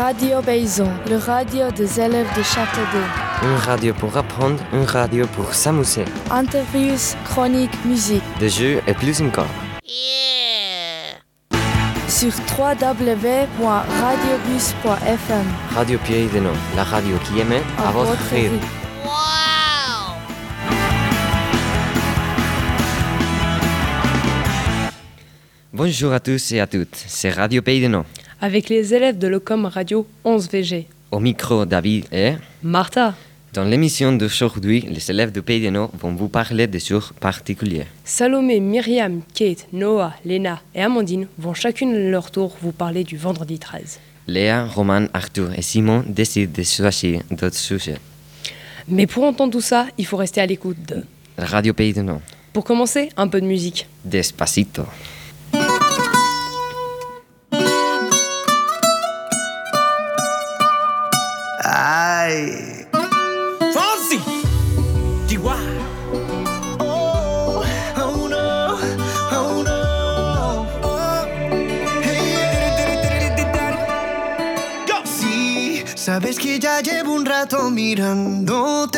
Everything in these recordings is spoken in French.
Radio Paysan, le radio des élèves de Châteaudet. Une radio pour apprendre, une radio pour s'amuser. Interviews, chroniques, musique. Des jeux et plus encore. Sur www.radiobus.fm. Radio Pays de Nord, la radio qui émet à votre rythme. Bonjour à tous et à toutes, c'est Radio Pays de Nord. Avec les élèves de l'Ocom Radio 11VG. Au micro, David et Martha. Dans l'émission d'aujourd'hui, les élèves du Pays de Nord vont vous parler de jours particuliers. Salomé, Myriam, Kate, Noah, Léna et Amandine vont chacune à leur tour vous parler du vendredi 13. Léa, Roman, Arthur et Simon décident de choisir d'autres sujets. Mais pour entendre tout ça, il faut rester à l'écoute de... Radio Pays de Nord. Pour commencer, un peu de musique. Despacito. Ay. Fonsi. Chihuahua. Oh, oh no, oh no. Oh. Hey. Go. Sí, sabes que ya llevo un rato mirándote.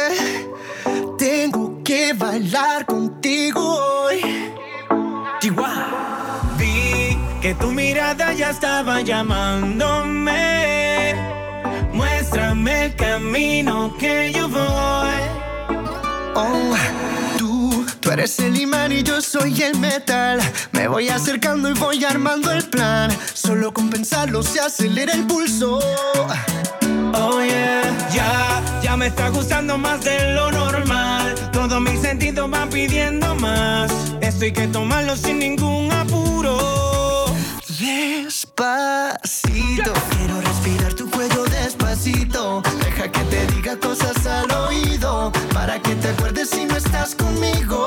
Tengo que bailar contigo hoy. Chihuahua. Vi que tu mirada ya estaba llamándome. Muéstrame el camino que yo voy. Oh, tú eres el imán y yo soy el metal. Me voy acercando y voy armando el plan. Solo con pensarlo se acelera el pulso. Oh yeah, ya me está gustando más de lo normal. Todos mis sentidos van pidiendo más. Esto hay que tomarlo sin ningún apuro. Despacito, quiero respirar tu cuello despacito. Deja que te diga cosas al oído, para que te acuerdes si no estás conmigo.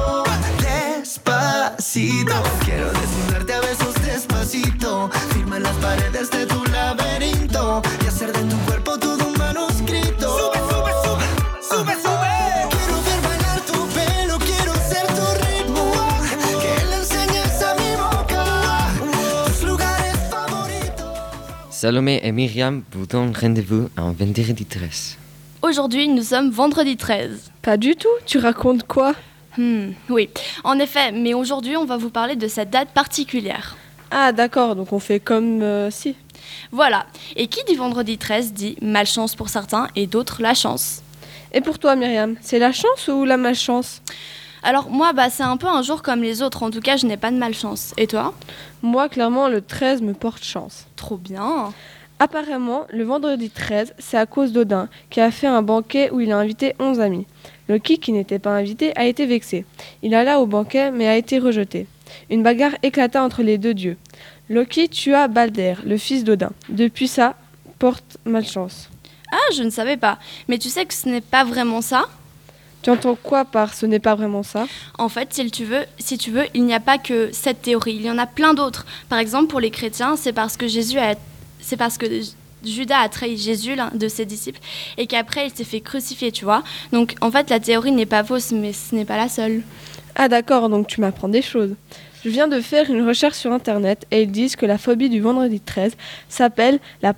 Despacito, quiero desnudarte a besos despacito. Firma las paredes de tu laberinto y hacer de tu cuerpo todo un manuscrito. Sube, sube, sube, sube, sube. Quiero ver bailar tu pelo, quiero ser tu ritmo. Que le enseñes a mi boca tus lugares favoritos. Salomé et Myriam vous donnent rendez-vous en vendredi 13. Aujourd'hui, nous sommes vendredi 13. Pas du tout, tu racontes quoi? Oui, en effet, mais aujourd'hui, on va vous parler de cette date particulière. Ah d'accord, donc on fait comme si. Voilà, et qui dit vendredi 13 dit malchance pour certains et d'autres la chance. Et pour toi Myriam, c'est la chance ou la malchance? Alors moi, c'est un peu un jour comme les autres, en tout cas, je n'ai pas de malchance. Et toi? Moi clairement le 13 me porte chance. Trop bien. Apparemment, le vendredi 13, c'est à cause d'Odin, qui a fait un banquet où il a invité 11 amis. Loki, qui n'était pas invité, a été vexé. Il alla au banquet, mais a été rejeté. Une bagarre éclata entre les deux dieux. Loki tua Balder, le fils d'Odin. Depuis ça, porte malchance. Ah, je ne savais pas. Mais tu sais que ce n'est pas vraiment ça? Tu entends quoi par « ce n'est pas vraiment ça » ? En fait, si tu veux, il n'y a pas que cette théorie. Il y en a plein d'autres. Par exemple, pour les chrétiens, c'est parce que Judas a trahi Jésus, l'un de ses disciples, et qu'après il s'est fait crucifier, tu vois. Donc en fait la théorie n'est pas fausse, mais ce n'est pas la seule. Ah d'accord, donc tu m'apprends des choses. Je viens de faire une recherche sur internet et ils disent que la phobie du vendredi 13 s'appelle la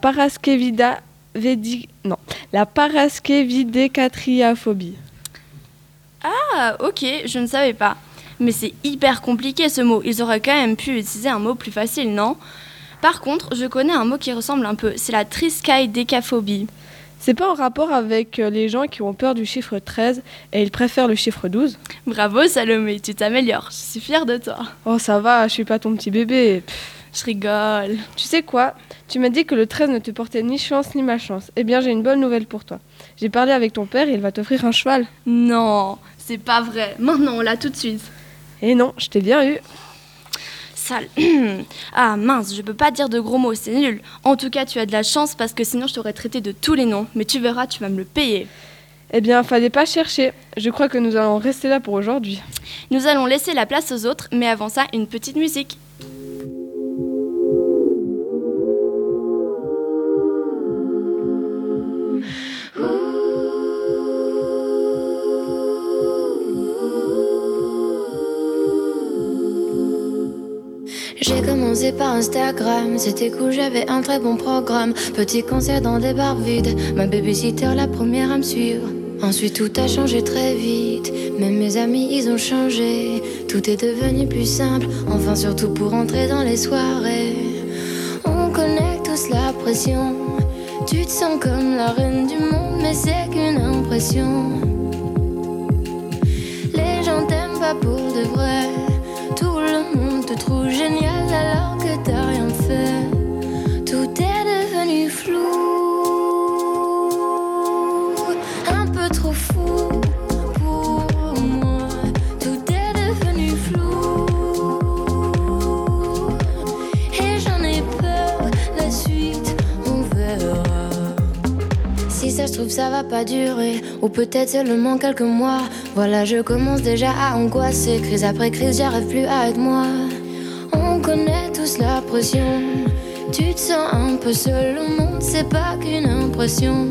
paraskevidécatriaphobie. Ah ok, je ne savais pas. Mais c'est hyper compliqué ce mot, ils auraient quand même pu utiliser un mot plus facile, non ? Par contre, je connais un mot qui ressemble un peu, c'est la triskaïdécaphobie. C'est pas en rapport avec les gens qui ont peur du chiffre 13 et ils préfèrent le chiffre 12 ? Bravo Salomé, tu t'améliores, je suis fière de toi. Oh ça va, je suis pas ton petit bébé. Je rigole. Tu sais quoi ? Tu m'as dit que le 13 ne te portait ni chance ni malchance. Eh bien j'ai une bonne nouvelle pour toi. J'ai parlé avec ton père et il va t'offrir un cheval. Non, c'est pas vrai. Maintenant on l'a tout de suite. Eh non, je t'ai bien eu. Sale. Ah mince, je peux pas dire de gros mots, c'est nul. En tout cas, tu as de la chance parce que sinon je t'aurais traité de tous les noms. Mais tu verras, tu vas me le payer. Eh bien, fallait pas chercher. Je crois que nous allons rester là pour aujourd'hui. Nous allons laisser la place aux autres, mais avant ça, une petite musique. J'ai commencé par Instagram, c'était cool, j'avais un très bon programme. Petit concert dans des bars vides, ma babysitter la première à me suivre. Ensuite tout a changé très vite, même mes amis ils ont changé. Tout est devenu plus simple, enfin surtout pour entrer dans les soirées. On connaît tous la pression, tu te sens comme la reine du monde, mais c'est qu'une impression. Les gens t'aiment pas pour de vrai, tout le monde te trouve génial alors que t'as rien fait. Tout est devenu flou, un peu trop fou pour moi. Tout est devenu flou et j'en ai peur, la suite on verra. Si ça se trouve ça va pas durer, ou peut-être seulement quelques mois. Voilà, je commence déjà à angoisser. Crise après crise, j'arrive plus à être moi. On connaît tous la pression, tu te sens un peu seul au monde, c'est pas qu'une impression.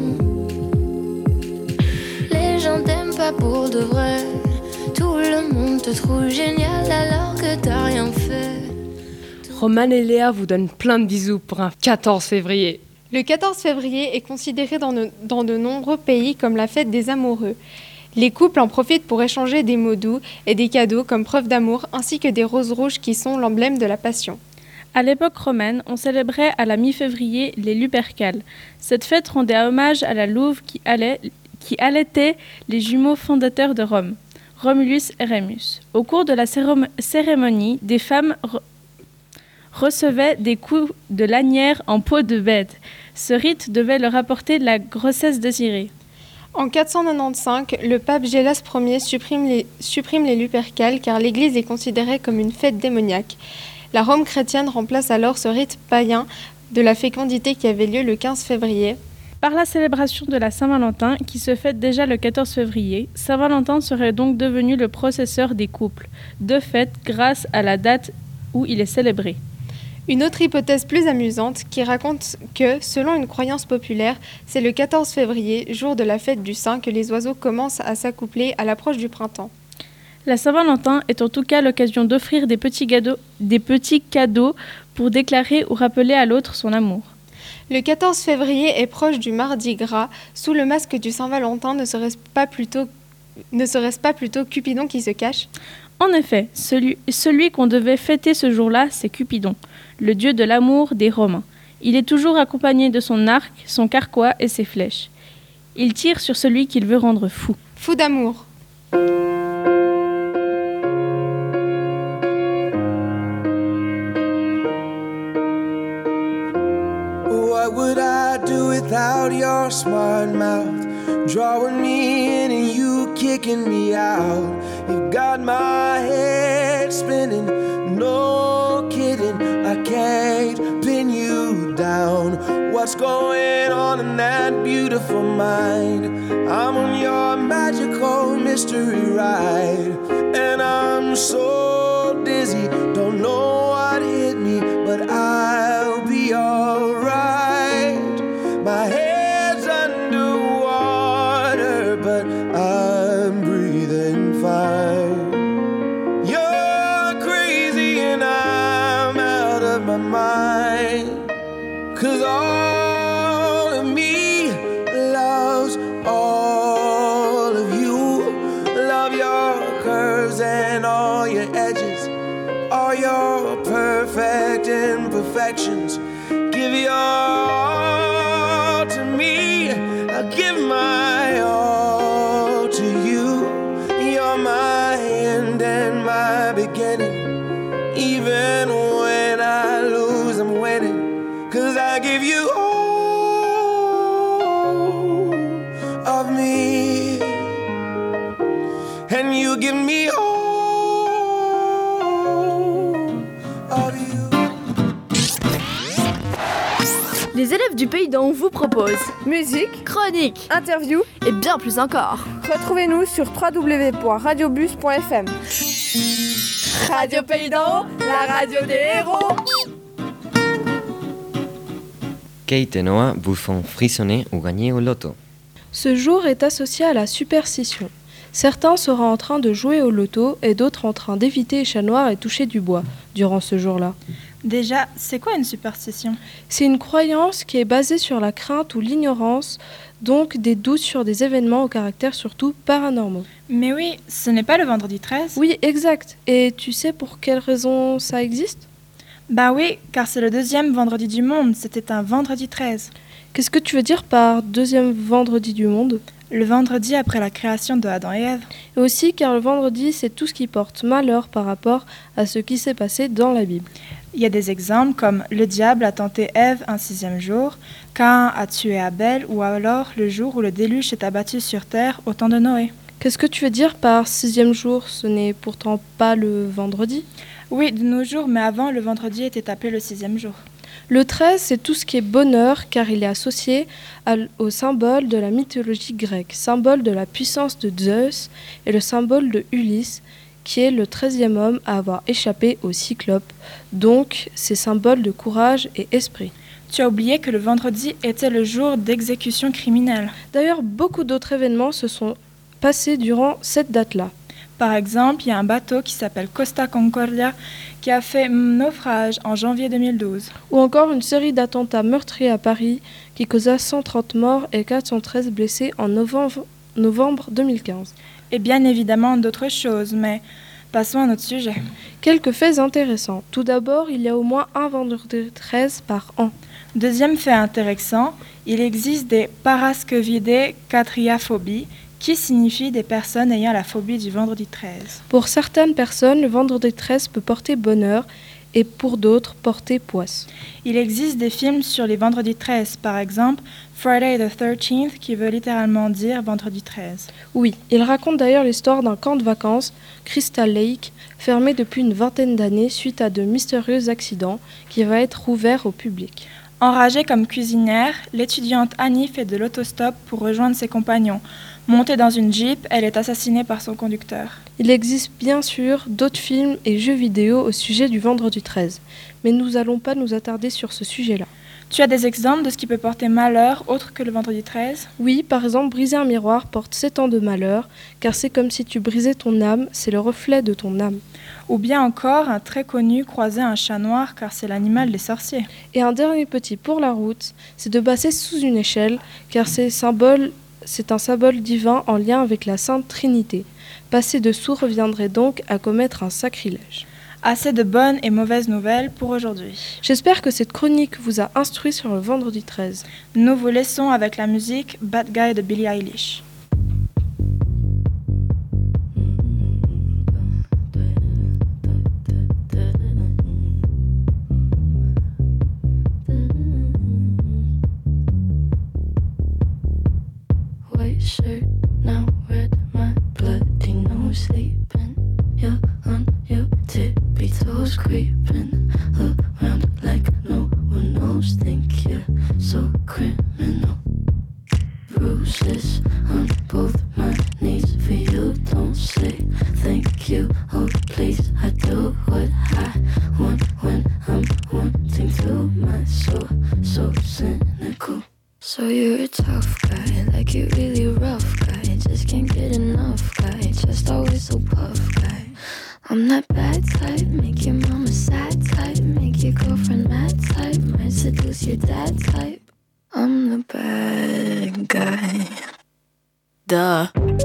Les gens t'aiment pas pour de vrai, tout le monde te trouve génial alors que t'as rien fait. Roman et Léa vous donnent plein de bisous pour un 14 février. Le 14 février est considéré dans de nombreux pays comme la fête des amoureux. Les couples en profitent pour échanger des mots doux et des cadeaux comme preuve d'amour, ainsi que des roses rouges qui sont l'emblème de la passion. À l'époque romaine, on célébrait à la mi-février les Lupercales. Cette fête rendait hommage à la louve qui allaitait les jumeaux fondateurs de Rome, Romulus et Rémus. Au cours de la cérémonie, des femmes recevaient des coups de lanière en peau de bête. Ce rite devait leur apporter la grossesse désirée. En 495, le pape Gélas Ier supprime les Lupercales car l'Église est considérée comme une fête démoniaque. La Rome chrétienne remplace alors ce rite païen de la fécondité qui avait lieu le 15 février. Par la célébration de la Saint-Valentin, qui se fête déjà le 14 février, Saint-Valentin serait donc devenu le processeur des couples, de fait grâce à la date où il est célébré. Une autre hypothèse plus amusante qui raconte que, selon une croyance populaire, c'est le 14 février, jour de la fête du Saint, que les oiseaux commencent à s'accoupler à l'approche du printemps. La Saint-Valentin est en tout cas l'occasion d'offrir des petits cadeaux pour déclarer ou rappeler à l'autre son amour. Le 14 février est proche du Mardi Gras. Sous le masque du Saint-Valentin, ne serait-ce pas plutôt Cupidon qui se cache ? En effet, celui qu'on devait fêter ce jour-là, c'est Cupidon, le dieu de l'amour des Romains. Il est toujours accompagné de son arc, son carquois et ses flèches. Il tire sur celui qu'il veut rendre fou. Fou d'amour. What would I do without your smart mouth? Drawing me in and you kicking me out. You've got my head spinning, no kidding. I can't pin you down. What's going on in that beautiful mind? I'm on your magical mystery ride, and I'm so dizzy, don't know what hit me, but I'll be alright. My head's underwater, but I'm breathing fine. You're crazy and I'm out of my mind, 'cause all of me loves all of you. Love your curves and all your edges, all your perfect imperfections. Give your all to me, I'll give my all to you. You're my end and my beginning. Even when I lose, I'm winning, 'cause I give you all of me, and you give me all of you. Les élèves du Pays d'En vous proposent Musique, chronique, interview, et bien plus encore. retrouvez-nous sur www.radiobus.fm. Radio Pays d'En, la radio des héros. Kate et Noah vous font frissonner ou gagner au loto. Ce jour est associé à la superstition. Certains seraient en train de jouer au loto et d'autres en train d'éviter les chats noirs et toucher du bois durant ce jour-là. Déjà, c'est quoi une superstition? C'est une croyance qui est basée sur la crainte ou l'ignorance, donc des doutes sur des événements au caractère surtout paranormaux. Mais oui, ce n'est pas le vendredi 13? Oui, exact. Et tu sais pour quelle raison ça existe? Bah oui, car c'est le deuxième vendredi du monde, c'était un vendredi 13. Qu'est-ce que tu veux dire par deuxième vendredi du monde? Le vendredi après la création de Adam et Ève. Et aussi car le vendredi, c'est tout ce qui porte malheur par rapport à ce qui s'est passé dans la Bible. Il y a des exemples comme le diable a tenté Ève un 6e jour, Caïn a tué Abel, ou alors le jour où le déluge est abattu sur terre au temps de Noé. Qu'est-ce que tu veux dire par 6e jour? Ce n'est pourtant pas le vendredi? Oui, de nos jours, mais avant, le vendredi était appelé le 6e jour. Le 13, c'est tout ce qui est bonheur, car il est associé au symbole de la mythologie grecque, symbole de la puissance de Zeus, et le symbole de Ulysse, qui est le 13e homme à avoir échappé au Cyclope. Donc, c'est symbole de courage et esprit. Tu as oublié que le vendredi était le jour d'exécution criminelle. D'ailleurs, beaucoup d'autres événements se sont passés durant cette date-là. Par exemple, il y a un bateau qui s'appelle Costa Concordia qui a fait naufrage en janvier 2012. Ou encore une série d'attentats meurtriers à Paris qui causa 130 morts et 413 blessés en novembre 2015. Et bien évidemment d'autres choses, mais passons à notre sujet. Quelques faits intéressants. Tout d'abord, il y a au moins un vendredi 13 par an. Deuxième fait intéressant, il existe des paraskevidés katriaphobies, qui signifie des personnes ayant la phobie du vendredi 13. Pour certaines personnes, le vendredi 13 peut porter bonheur et pour d'autres, porter poisse. Il existe des films sur les vendredis 13, par exemple Friday the 13th, qui veut littéralement dire vendredi 13. Oui, il raconte d'ailleurs l'histoire d'un camp de vacances, Crystal Lake, fermé depuis une vingtaine d'années suite à de mystérieux accidents, qui va être ouvert au public. Enragée comme cuisinière, l'étudiante Annie fait de l'autostop pour rejoindre ses compagnons. Montée dans une Jeep, elle est assassinée par son conducteur. Il existe bien sûr d'autres films et jeux vidéo au sujet du vendredi 13, mais nous n'allons pas nous attarder sur ce sujet-là. Tu as des exemples de ce qui peut porter malheur autre que le vendredi 13? Oui, par exemple, briser un miroir porte 7 ans de malheur, car c'est comme si tu brisais ton âme, c'est le reflet de ton âme. Ou bien encore, un très connu croisait un chat noir, car c'est l'animal des sorciers. Et un dernier petit pour la route, c'est de passer sous une échelle, car c'est un symbole divin en lien avec la Sainte Trinité. Passer dessous reviendrait donc à commettre un sacrilège. Assez de bonnes et mauvaises nouvelles pour aujourd'hui. J'espère que cette chronique vous a instruit sur le vendredi 13. Nous vous laissons avec la musique Bad Guy de Billie Eilish. Shirt now red, my bloody nose sleeping. You're on your tippy toes, creeping around like no one knows. Think you're so criminal. Bruises on both my knees for you. Don't say thank you. Oh please, I do what I want when I'm wanting to. My soul so cynical. So you're a tough guy, like you really rough guy. Just can't get enough guy, just always so puff guy. I'm that bad type, make your mama sad type, make your girlfriend mad type, might seduce your dad type. I'm the bad guy. Duh.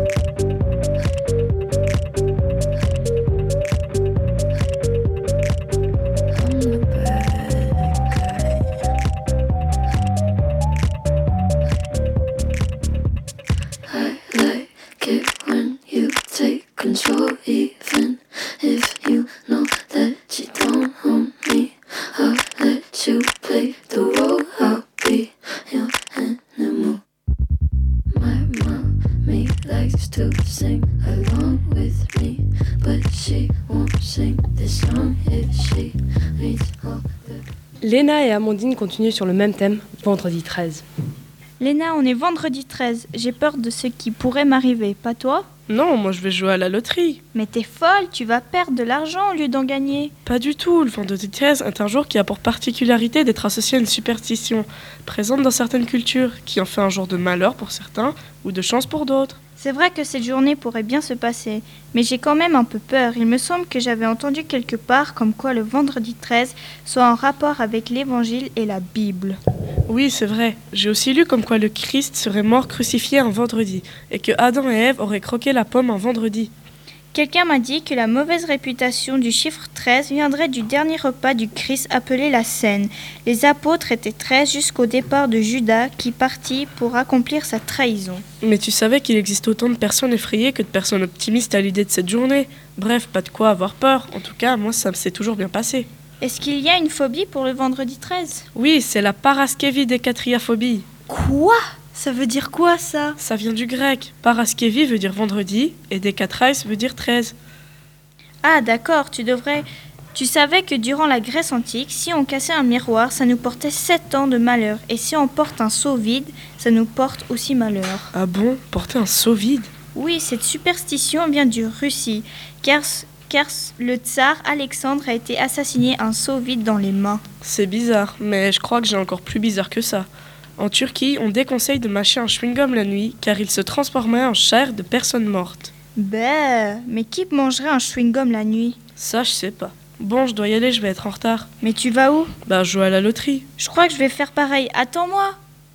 Control, even if you know that you don't own me. I'll let you play the role. I'll be your animal. My mommy likes to sing along with me, but she won't sing this song if she reads all the... Léna et Amandine continuent sur le même thème, vendredi 13. Léna, on est vendredi 13. J'ai peur de ce qui pourrait m'arriver, pas toi ? Non, moi je vais jouer à la loterie. Mais t'es folle, tu vas perdre de l'argent au lieu d'en gagner. Pas du tout, le vendredi 13 est un jour qui a pour particularité d'être associé à une superstition, présente dans certaines cultures, qui en fait un jour de malheur pour certains ou de chance pour d'autres. C'est vrai que cette journée pourrait bien se passer, mais j'ai quand même un peu peur. Il me semble que j'avais entendu quelque part comme quoi le vendredi 13 soit en rapport avec l'Évangile et la Bible. Oui, c'est vrai. J'ai aussi lu comme quoi le Christ serait mort crucifié un vendredi et que Adam et Ève auraient croqué la pomme un vendredi. Quelqu'un m'a dit que la mauvaise réputation du chiffre 13 viendrait du dernier repas du Christ appelé la Cène. Les apôtres étaient 13 jusqu'au départ de Judas qui partit pour accomplir sa trahison. Mais tu savais qu'il existe autant de personnes effrayées que de personnes optimistes à l'idée de cette journée. Bref, pas de quoi avoir peur. En tout cas, moi, ça s'est toujours bien passé. Est-ce qu'il y a une phobie pour le vendredi 13 ? Oui, c'est la paraskevidécatriaphobie. Quoi ? Ça veut dire quoi, ça ? Ça vient du grec. Paraskevi veut dire vendredi et dékatrais veut dire 13. Ah, d'accord, Tu savais que durant la Grèce antique, si on cassait un miroir, ça nous portait 7 ans de malheur. Et si on porte un seau vide, ça nous porte aussi malheur. Ah bon ? Porter un seau vide ? Oui, cette superstition vient de Russie, car le tsar Alexandre a été assassiné un seau vide dans les mains. C'est bizarre, mais je crois que j'ai encore plus bizarre que ça. En Turquie, on déconseille de mâcher un chewing-gum la nuit car il se transformerait en chair de personnes mortes. Bah, mais qui mangerait un chewing-gum la nuit ? Ça, je sais pas. Bon, je dois y aller, je vais être en retard. Mais tu vas où ? Jouer à la loterie. Je crois que je vais faire pareil. Attends-moi !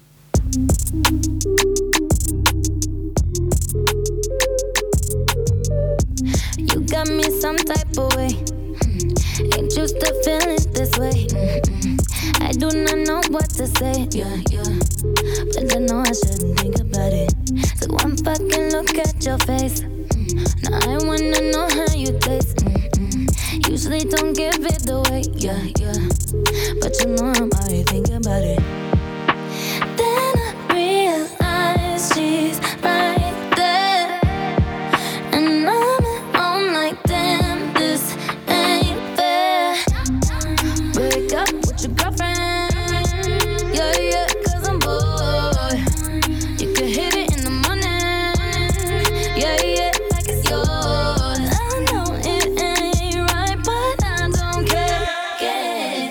You got me some type of way. Ain't used to feeling this way. I do not know what to say. Yeah. But I know I shouldn't think about it. So one fucking look at your face. Now I wanna know how you taste. Usually don't give it away. Yeah. But you know I'm already thinking about it. Then I realize she's right there. And I'm at home like damn, this ain't fair. Break up with your girlfriend. Yeah, cause I'm bored. You can hit it in the morning. Yeah, like it's yours. I know it ain't right, but I don't care.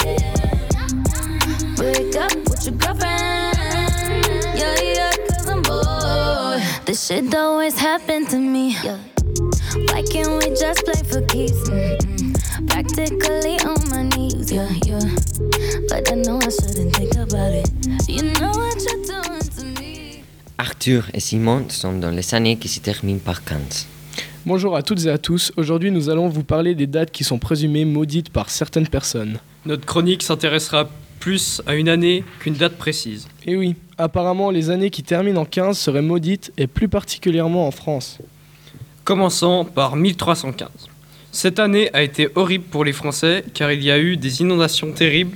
Break up with your girlfriend. Yeah, cause I'm bored. This shit always happened to me. Yeah. Why can't we just play for keeps? Practically on my knees, yeah. But I know I shouldn't think about it. You know what you're doing to me. Arthur et Simon sont dans les années qui se terminent par 15. Bonjour à toutes et à tous. Aujourd'hui, nous allons vous parler des dates qui sont présumées maudites par certaines personnes. Notre chronique s'intéressera plus à une année qu'une date précise. Et oui, apparemment, les années qui terminent en 15 seraient maudites, et plus particulièrement en France. Commençons par 1315. Cette année a été horrible pour les Français car il y a eu des inondations terribles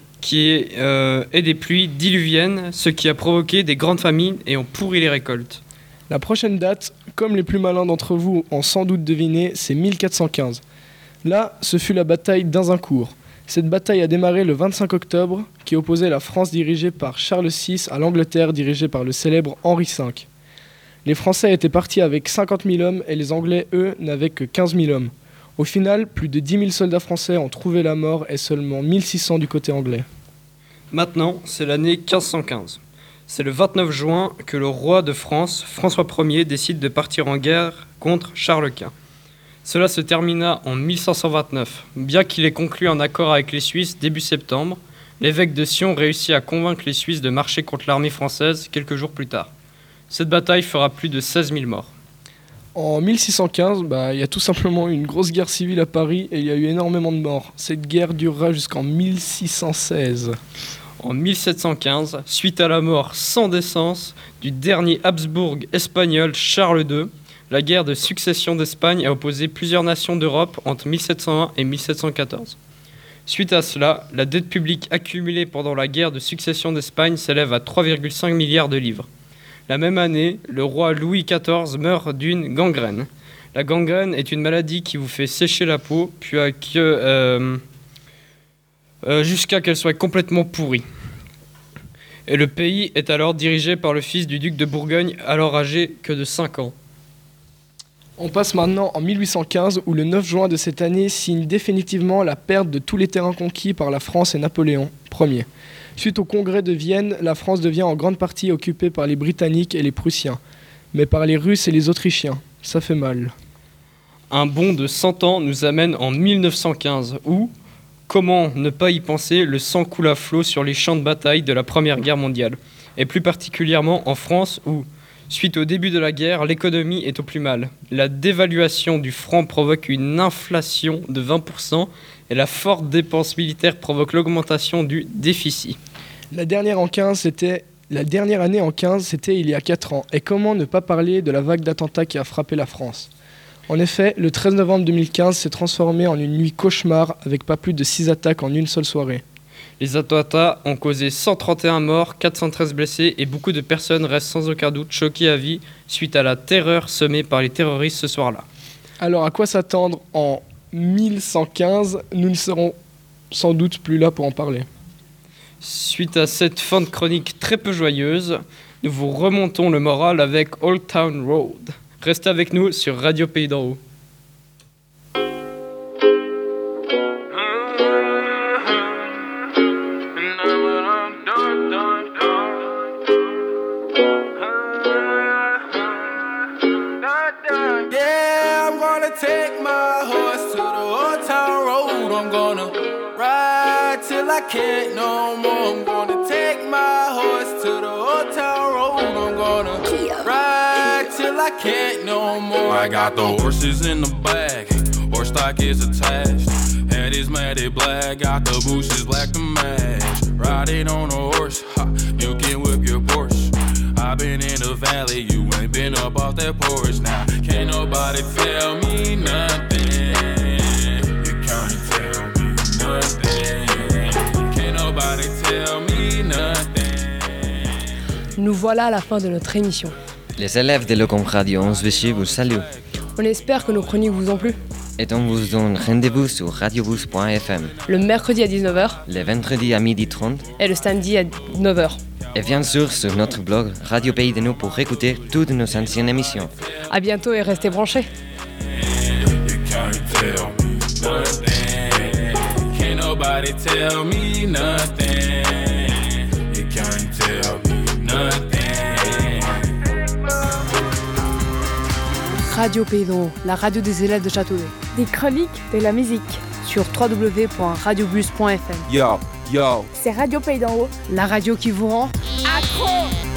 et des pluies diluviennes, ce qui a provoqué des grandes famines et ont pourri les récoltes. La prochaine date, comme les plus malins d'entre vous ont sans doute deviné, c'est 1415. Là, ce fut la bataille d'Azincourt. Cette bataille a démarré le 25 octobre, qui opposait la France dirigée par Charles VI à l'Angleterre dirigée par le célèbre Henri V. Les Français étaient partis avec 50 000 hommes et les Anglais, eux, n'avaient que 15 000 hommes. Au final, plus de 10 000 soldats français ont trouvé la mort et seulement 1600 du côté anglais. Maintenant, c'est l'année 1515. C'est le 29 juin que le roi de France, François Ier, décide de partir en guerre contre Charles Quint. Cela se termina en 1529. Bien qu'il ait conclu un accord avec les Suisses début septembre, l'évêque de Sion réussit à convaincre les Suisses de marcher contre l'armée française quelques jours plus tard. Cette bataille fera plus de 16 000 morts. En 1615, il y a tout simplement eu une grosse guerre civile à Paris et il y a eu énormément de morts. Cette guerre durera jusqu'en 1616. En 1715, suite à la mort sans décence du dernier Habsbourg espagnol Charles II, la guerre de succession d'Espagne a opposé plusieurs nations d'Europe entre 1701 et 1714. Suite à cela, la dette publique accumulée pendant la guerre de succession d'Espagne s'élève à 3,5 milliards de livres. La même année, le roi Louis XIV meurt d'une gangrène. La gangrène est une maladie qui vous fait sécher la peau, puis jusqu'à qu'elle soit complètement pourrie. Et le pays est alors dirigé par le fils du duc de Bourgogne, alors âgé que de 5 ans. On passe maintenant en 1815 où le 9 juin de cette année signe définitivement la perte de tous les terrains conquis par la France et Napoléon Ier. Suite au congrès de Vienne, la France devient en grande partie occupée par les Britanniques et les Prussiens. mais par les Russes et les Autrichiens. Ça fait mal. Un bond de 100 ans nous amène en 1915, où, comment ne pas y penser, le sang coule à flot sur les champs de bataille de la Première Guerre mondiale, et plus particulièrement en France où, suite au début de la guerre, l'économie est au plus mal. La dévaluation du franc provoque une inflation de 20% et la forte dépense militaire provoque l'augmentation du déficit. La dernière année en 15, c'était il y a 4 ans. Et comment ne pas parler de la vague d'attentats qui a frappé la France ? En effet, le 13 novembre 2015 s'est transformé en une nuit cauchemar avec pas plus de 6 attaques en une seule soirée. Les attentats ont causé 131 morts, 413 blessés et beaucoup de personnes restent sans aucun doute choquées à vie suite à la terreur semée par les terroristes ce soir-là. Alors à quoi s'attendre en 1115 ? Nous ne serons sans doute plus là pour en parler. Suite à cette fin de chronique très peu joyeuse, nous vous remontons le moral avec Old Town Road. Restez avec nous sur Radio Pays d'en Haut. Yeah, I'm gonna take my horse to the Old Town Road. I'm gonna ride till I can't no more. I'm gonna take my horse to the Old Town Road. I'm gonna ride till I can't no more. I got the horses in the back, horse stock is attached. Head is matted black, got the bushes black to match. Riding on a horse, ha, you can whip your Porsche. I've been in the valley, you ain't been up off that porch. Now, can't nobody tell me nothing. You can't tell me nothing. Can't nobody tell me nothing. Nous voilà à la fin de notre émission. Les élèves de l'Ocom Radio 11 Vichy vous saluent. On espère que nos chroniques vous ont plu. Et on vous donne rendez-vous sur radioboost.fm. Le mercredi à 19h. Le vendredi à 12h30. Et le samedi à 9h. Et bien sûr sur notre blog Radio Pays de Nous pour écouter toutes nos anciennes émissions. À bientôt et restez branchés. Radio Pays d'en Haut, la radio des élèves de Châteaudet. Des chroniques, de la musique. Sur www.radiobus.fm. Yo, yo. C'est Radio Pays d'en Haut. La radio qui vous rend accro.